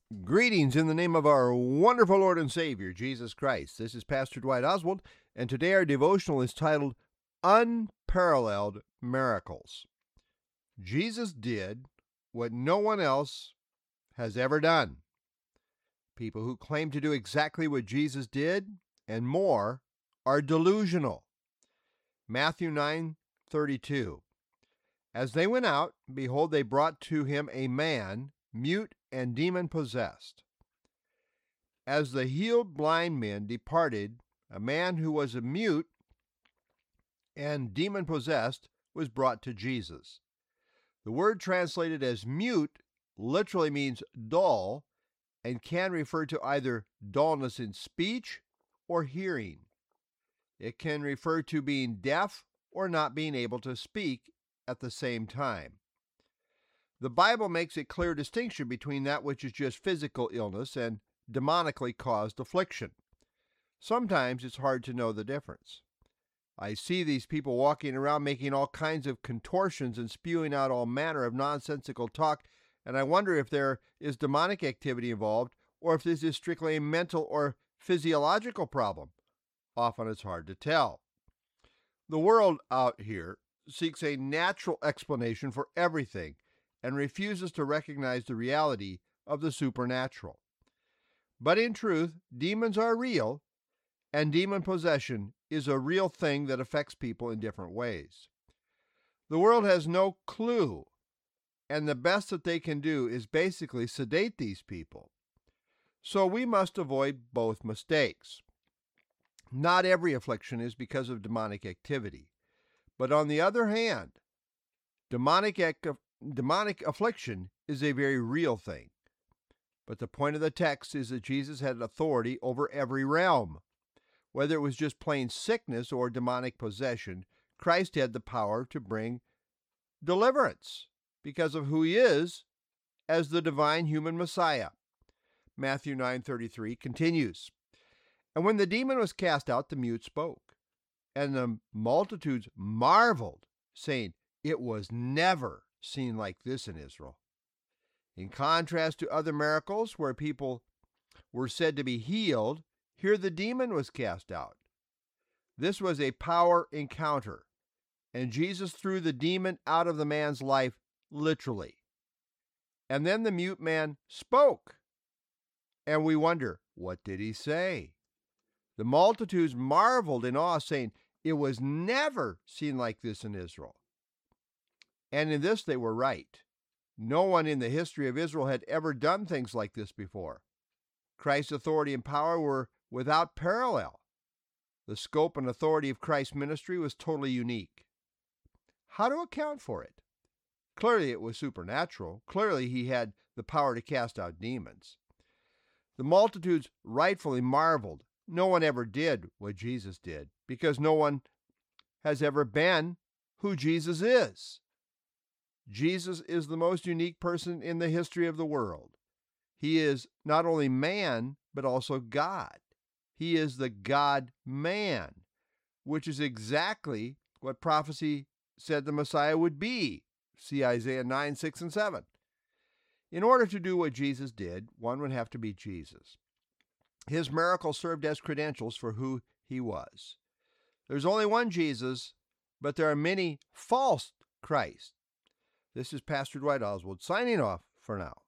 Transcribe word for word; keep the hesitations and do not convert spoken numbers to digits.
Greetings in the name of our wonderful Lord and Savior, Jesus Christ. This is Pastor Dwight Oswald, and today our devotional is titled Unparalleled Miracles. Jesus did what no one else has ever done. People who claim to do exactly what Jesus did and more are delusional. Matthew nine thirty-two. As they went out, behold, they brought to him a man, mute and demon-possessed. As the healed blind men departed, a man who was a mute and demon-possessed was brought to Jesus. The word translated as mute literally means dull and can refer to either dullness in speech or hearing. It can refer to being deaf or not being able to speak at the same time. The Bible makes a clear distinction between that which is just physical illness and demonically caused affliction. Sometimes it's hard to know the difference. I see these people walking around making all kinds of contortions and spewing out all manner of nonsensical talk, and I wonder if there is demonic activity involved or if this is strictly a mental or physiological problem. Often it's hard to tell. The world out here seeks a natural explanation for everything and refuses to recognize the reality of the supernatural. But in truth, demons are real, and demon possession is a real thing that affects people in different ways. The world has no clue, and the best that they can do is basically sedate these people. So we must avoid both mistakes. Not every affliction is because of demonic activity. But on the other hand, demonic, demonic affliction is a very real thing. But the point of the text is that Jesus had authority over every realm. Whether it was just plain sickness or demonic possession, Christ had the power to bring deliverance because of who he is as the divine human Messiah. Matthew nine thirty-three continues, "And when the demon was cast out, the mute spoke. And the multitudes marveled, saying, 'It was never seen like this in Israel.'" In contrast to other miracles where people were said to be healed, here the demon was cast out. This was a power encounter, and Jesus threw the demon out of the man's life literally. And then the mute man spoke. And we wonder, what did he say? The multitudes marveled in awe, saying, "It was never seen like this in Israel." And in this they were right. No one in the history of Israel had ever done things like this before. Christ's authority and power were without parallel. The scope and authority of Christ's ministry was totally unique. How to account for it? Clearly it was supernatural. Clearly he had the power to cast out demons. The multitudes rightfully marveled. No one ever did what Jesus did, because no one has ever been who Jesus is. Jesus is the most unique person in the history of the world. He is not only man, but also God. He is the God-man, which is exactly what prophecy said the Messiah would be. See Isaiah nine, six, and seven. In order to do what Jesus did, one would have to be Jesus. His miracles served as credentials for who he was. There's only one Jesus, but there are many false Christs. This is Pastor Dwight Oswald signing off for now.